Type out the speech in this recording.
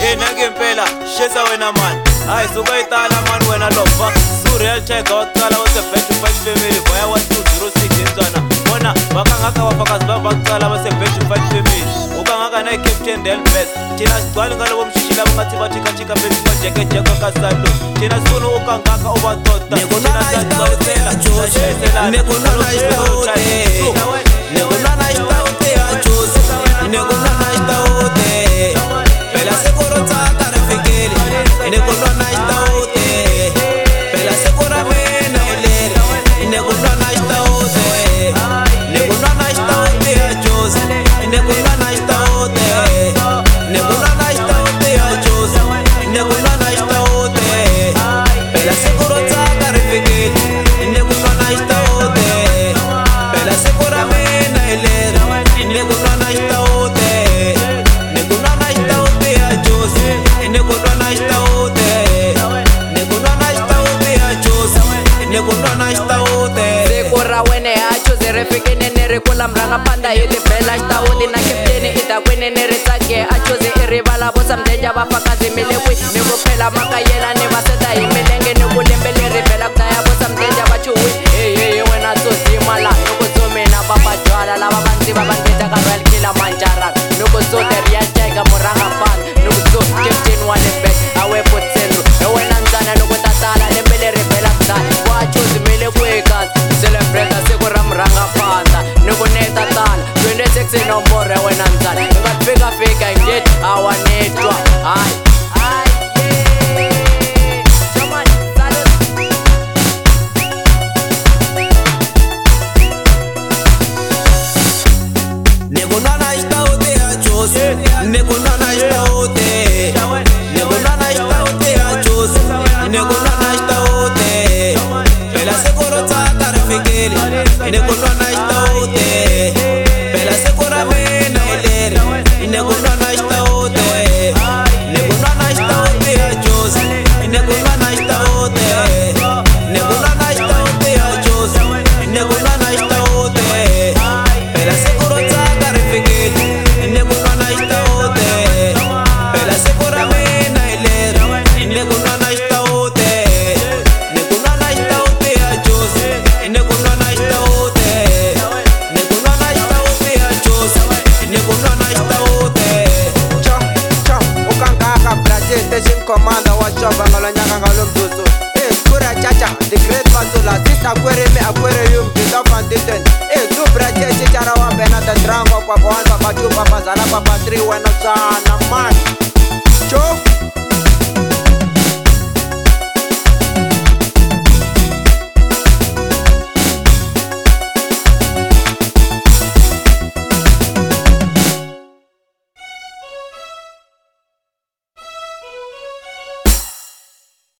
nake mpela shesa wena man hayi suka itala man wena lofa surreal check awucala wase batch 5 family via 1206 enzwana bona bakangaka wafakazi bakucala wase batch 5 family ukangaka naye captain del best thina sigcwala ngalobo mshishila ungathi bathi kachika phezu kwajeke jeko kasalo thina sifuna ukangaka obatota thina sazicwalisela shesela nekunona istaute nekunona istaute ajuzi nekunona istaute pela seguro tsaka refikeli nekunona istaute pela segura mena elere nekunona istaute nekunona istaute ajuzi nekunona istaute nekunona istaute ajuzi nekunona istaute pela seguro tsaka refikeli nekunona istaute pela segura mena elere nekunona istaute nekunona istaute ajuzi nekunona istaute nekunona istaute ajuzi nekunona istaute sekura wene ajuzi refikene nerikula mranga panda hiti bela istaute na kepteni itakwene neritsake ajuzi irivala bosa mdeja bafakazi milekwi nikuphela makayela nevaseta himilenge nikulembeleri vela kutaya bosa mdeja bachuwi hey wena tsosimala nukuzomena babajwala lava vanziva vangeja ka royal killer manjara nukuzote real tiger muranga fan nukuzo captain wale bet awe potsendu wena nzana nukutatala lembeleri vela kutaya wachuzi milekwekas celebrate sekura mranga panda nukuneta tala 26 nombore wena nzana ngatfika indeed awanetwa hayi nekunona istaute ajuzi nekunona istaute nekunona istaute ajuzi nekunona istaute pela seguro tsaka refikeli nekunona istaute pela segura mena elere nekunona istaute nekunona istaute ajuzi nekunona istaute nekunona istaute ajuzi nekunona istaute pela seguro tsaka refikeli nekunona istaute pela segura mena elere nekunona istaute nekunona istaute ajuzi nekunona istaute nekunona istaute ajuzi nekunona istaute cha ukangaka braje station commander wa chova ngalonyaka ngalomzuzu kura chacha the great Fazula sisa kwereme aquarium the foundation tu braje chichara wa bena the drango kwa kwanza pachupa pazala papa 3 wena sana man